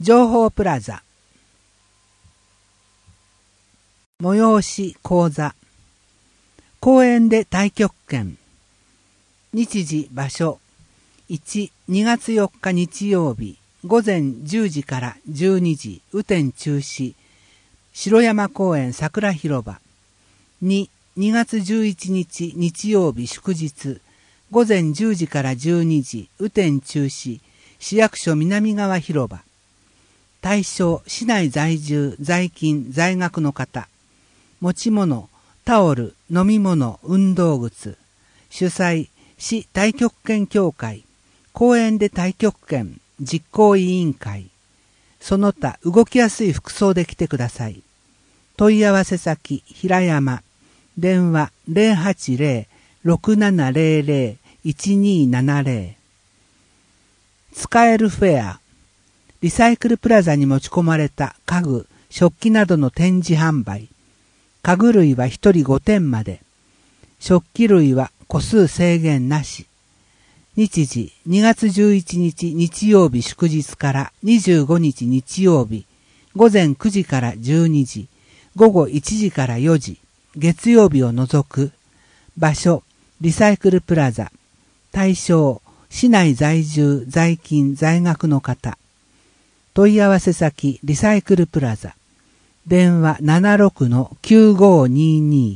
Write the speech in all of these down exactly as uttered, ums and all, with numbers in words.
情報プラザ催し講座公園で太極拳日時場所いち、にがつよっか日曜日午前じゅうじからじゅうにじ雨天中止城山公園桜広場に、にがつじゅういちにち日曜日祝日午前じゅうじからじゅうにじ雨天中止市役所南側広場対象市内在住在勤在学の方持ち物タオル飲み物運動靴主催市太極拳協会公園で太極拳実行委員会その他動きやすい服装で来てください。問い合わせ先平山電話 ゼロはちゼロ ろくななゼロゼロ いちにーななゼロ 使えるフェアリサイクルプラザに持ち込まれた家具食器などの展示販売家具類はひとりごてんまで食器類は個数制限なし日時にがつじゅういちにち日曜日祝日からにじゅうごにち日曜日午前くじからじゅうにじ午後いちじからよじ月曜日を除く場所リサイクルプラザ対象市内在住在勤在学の方問い合わせ先リサイクルプラザ電話 ななろくのきゅうごにーに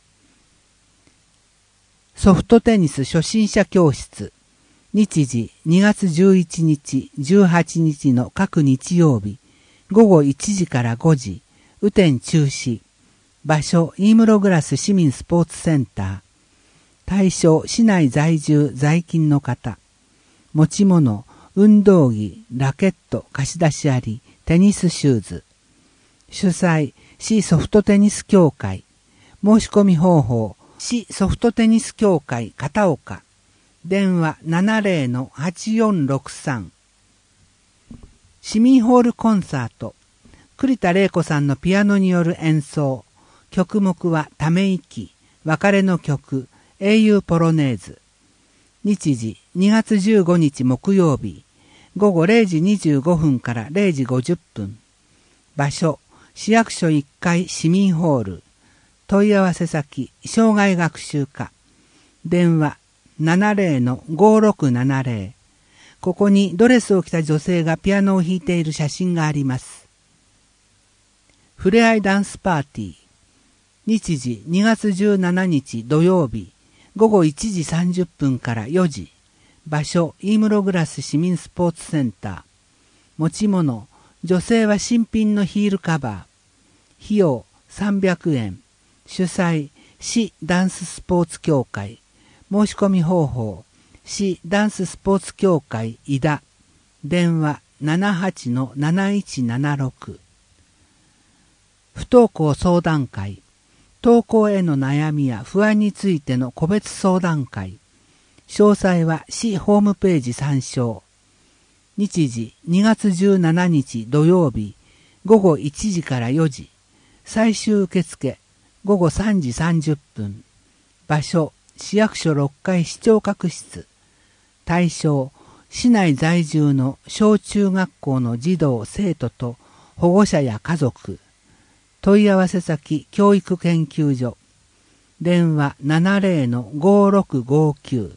ー ソフトテニス初心者教室日時にがつじゅういちにちじゅうはちにちの各日曜日午後いちじからごじ雨天中止場所飯室グラス市民スポーツセンター対象市内在住在勤の方持ち物運動着ラケット貸し出しありテニスシューズ主催市ソフトテニス協会申し込み方法市ソフトテニス協会片岡電話 ななゼロのはちよんろくさん 市民ホールコンサート栗田玲子さんのピアノによる演奏曲目はため息別れの曲英雄ポロネーズ日時にがつじゅうごにち木曜日午後れいじにじゅうごふんかられいじごじゅっぷん場所市役所いっかい市民ホール問い合わせ先障害学習課電話 ななゼロのごろくななゼロ ここにドレスを着た女性がピアノを弾いている写真がありますふれあいダンスパーティー日時にがつじゅうしちにち土曜日午後いちじさんじゅっぷんからよじ場所飯室グラス市民スポーツセンター持ち物女性は新品のヒールカバー費用さんびゃくえん主催市ダンススポーツ協会申し込み方法市ダンススポーツ協会井田電話 ななはちのなないちななろく 不登校相談会登校への悩みや不安についての個別相談会詳細は市ホームページ参照日時にがつじゅうしちにち土曜日午後いちじからよじ最終受付午後さんじさんじゅっぷん場所市役所ろっかい市長閣室対象市内在住の小中学校の児童生徒と保護者や家族問い合わせ先教育研究所電話 ななゼロのごろくごきゅう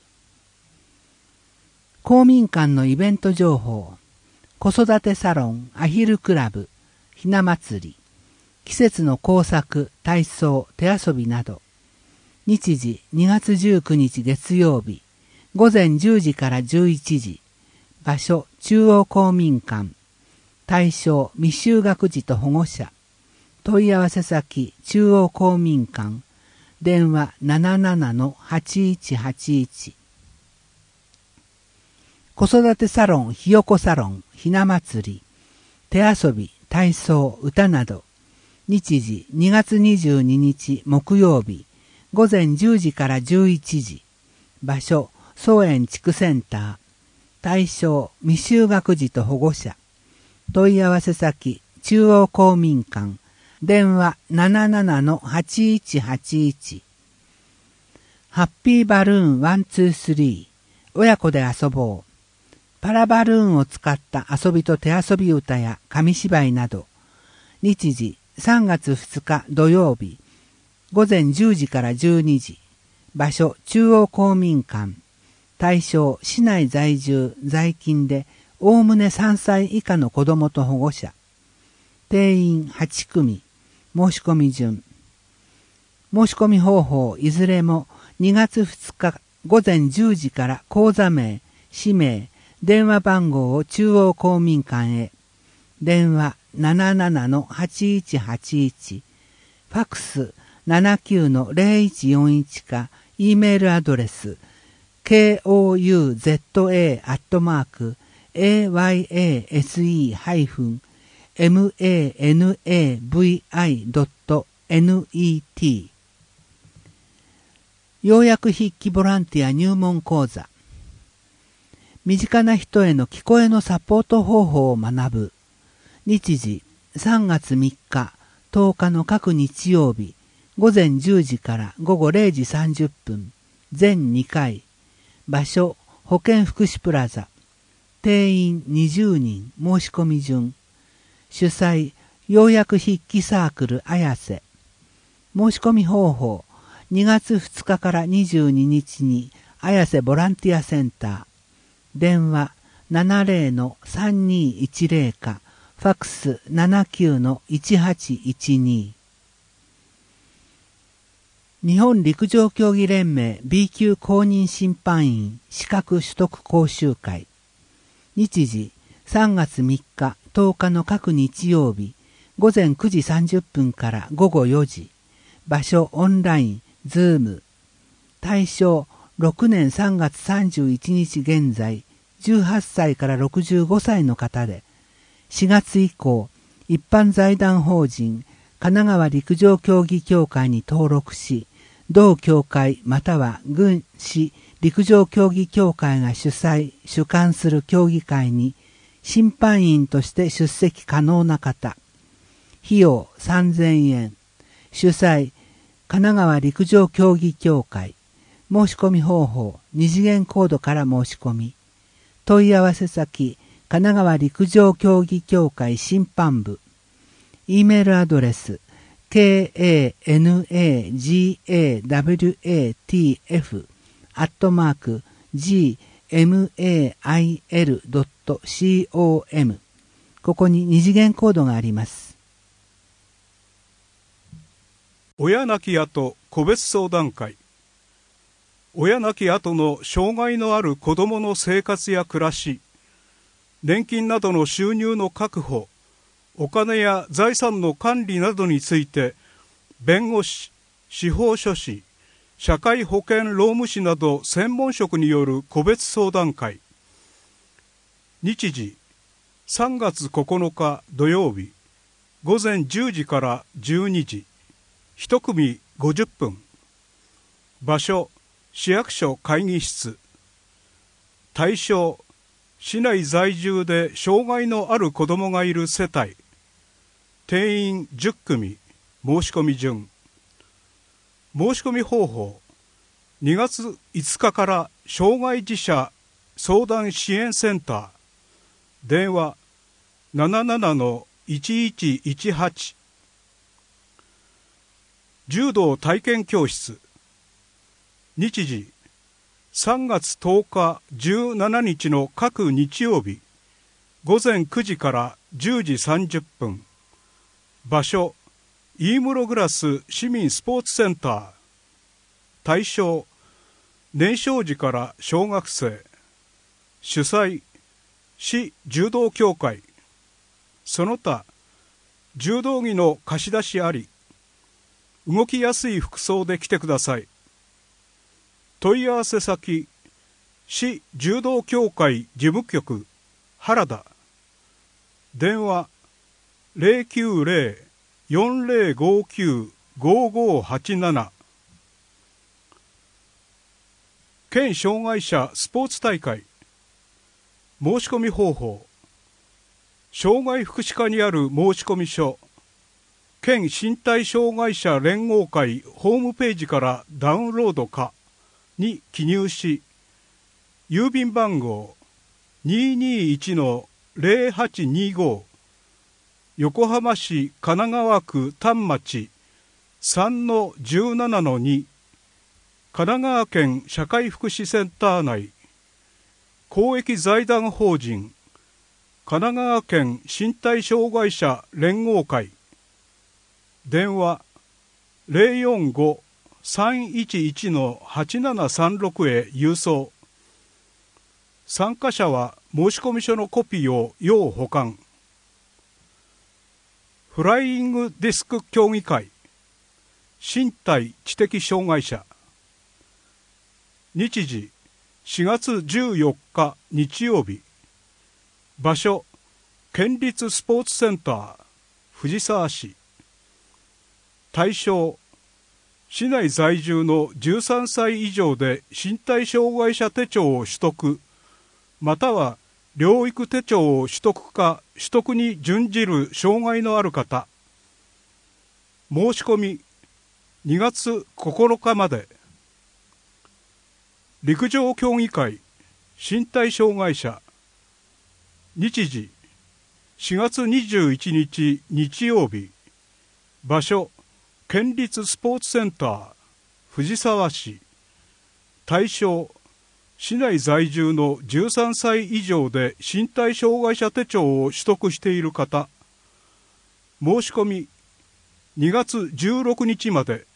公民館のイベント情報子育てサロンアヒルクラブひな祭り季節の工作体操手遊びなど日時にがつじゅうくにち月曜日午前じゅうじからじゅういちじ場所中央公民館対象未就学児と保護者問い合わせ先中央公民館電話 ななななのはちいちはちいち 子育てサロンひよこサロンひな祭り手遊び体操歌など日時にがつにじゅうににち木曜日午前じゅうじからじゅういちじ場所総園地区センター対象未就学児と保護者問い合わせ先中央公民館電話 ななななのはちいちはちいち ハッピーバルーンいちにさん親子で遊ぼうパラバルーンを使った遊びと手遊び歌や紙芝居など、日時さんがつふつか土曜日、ごぜんじゅうじからじゅうにじ、場所中央公民館、対象市内在住在勤でおおむねさんさい以下の子どもと保護者、定員はちくみ、申し込み順。申し込み方法いずれもにがつふつかごぜんじゅうじから口座名、氏名、電話番号を中央公民館へ。電話 ななななのはちいちはちいち、ファックス ななきゅうのゼロいちよんいち か、E メールアドレス ケーオーユーゼットエー アットマーク エーワイエーエスイー マナビ ドットネット 要約筆記ボランティア入門講座。身近な人への聞こえのサポート方法を学ぶ。日時さんがつみっか、とおかの各日曜日、ごぜんじゅうじからごごれいじさんじゅっぷん、全にかい。場所、保健福祉プラザ。定員にじゅうにん、申し込み順。主催、要約筆記サークル綾瀬。申し込み方法、にがつふつかからにじゅうににちに綾瀬ボランティアセンター。電話 ななゼロのさんにいちゼロ か、ファックス ななきゅうのいちはちいちに。日本陸上競技連盟 B 級公認審判員資格取得講習会。日時さんがつみっか、とおかの各日曜日、ごぜんくじさんじゅっぷんからごごよじ。場所オンライン、ズーム。対象ろくねんさんがつさんじゅういちにち現在、じゅうはっさいからろくじゅうごさいの方で、しがつ以降、一般財団法人神奈川陸上競技協会に登録し、同協会または郡市陸上競技協会が主催、主管する競技会に審判員として出席可能な方。費用さんぜんえん。主催、神奈川陸上競技協会。申し込み方法、二次元コードから申し込み。問い合わせ先、神奈川陸上競技協会審判部。E メールアドレス、ケーエーエヌエージーエーダブリューエーティーエフ アットマーク ジーエムエーアイエル ドット コム。ここに二次元コードがあります。 親亡き後個別相談会。親亡き後の障害のある子どもの生活や暮らし、年金などの収入の確保、お金や財産の管理などについて、弁護士、司法書士、社会保険労務士など専門職による個別相談会。日時、さんがつここのか土曜日、ごぜんじゅうじからじゅうにじ、いちくみごじゅっぷん。場所、市役所会議室。対象、市内在住で障害のある子どもがいる世帯。定員じゅっくみ、申し込み順。申し込み方法、にがついつかから障害児者相談支援センター。電話 ななななのいちいちいちはち。柔道体験教室。日時さんがつとおかじゅうしちにちの各日曜日、ごぜんくじからじゅうじさんじゅっぷん。場所、飯室グラス市民スポーツセンター。対象、年少時から小学生。主催、市柔道協会。その他、柔道着の貸し出しあり。動きやすい服装で来てください。問い合わせ先、市柔道協会事務局、原田。電話、ゼロきゅうゼロ よんゼロごきゅう ごごはちなな。県障害者スポーツ大会。申し込み方法。障害福祉課にある申込書、県身体障害者連合会ホームページからダウンロードかに記入し、郵便番号にーにーいちのゼロはちにーご、横浜市神奈川区丹町 さんのじゅうななのに、神奈川県社会福祉センター内、公益財団法人神奈川県身体障害者連合会、電話 ゼロよんご さんいちいちのはちななさんろく へ郵送。参加者は申込書のコピーを要保管。フライングディスク協議会身体知的障害者、日時しがつじゅうよっか日曜日、場所県立スポーツセンター藤沢市、対象市内在住のじゅうさんさい以上で身体障害者手帳を取得または療育手帳を取得か取得に準じる障害のある方。申し込みにがつここのかまで。陸上競技会身体障害者、日時しがつにじゅういちにち日曜日、場所県立スポーツセンター藤沢市、対象市内在住のじゅうさんさい以上で身体障害者手帳を取得している方。申し込みにがつじゅうろくにちまで。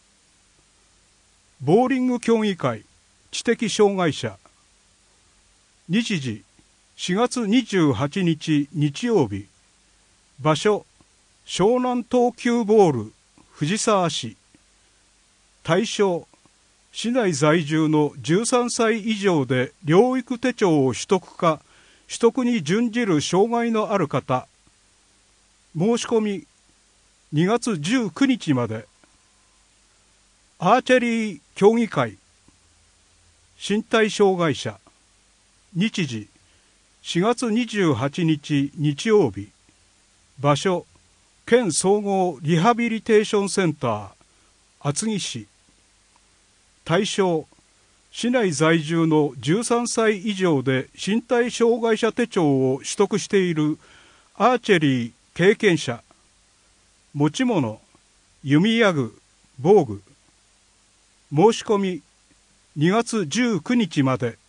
ボーリング競技会知的障害者、日時しがつにじゅうはちにち日曜日、場所湘南東急ボール藤沢市、対象市内在住のじゅうさんさい以上で療育手帳を取得か取得に準じる障害のある方。申し込みにがつじゅうくにちまで。アーチェリー競技会身体障害者、日時しがつにじゅうはちにち日曜日、場所県総合リハビリテーションセンター厚木市、対象市内在住のじゅうさんさい以上で身体障害者手帳を取得しているアーチェリー経験者。持ち物弓矢具、防具。申し込みにがつじゅうくにちまで。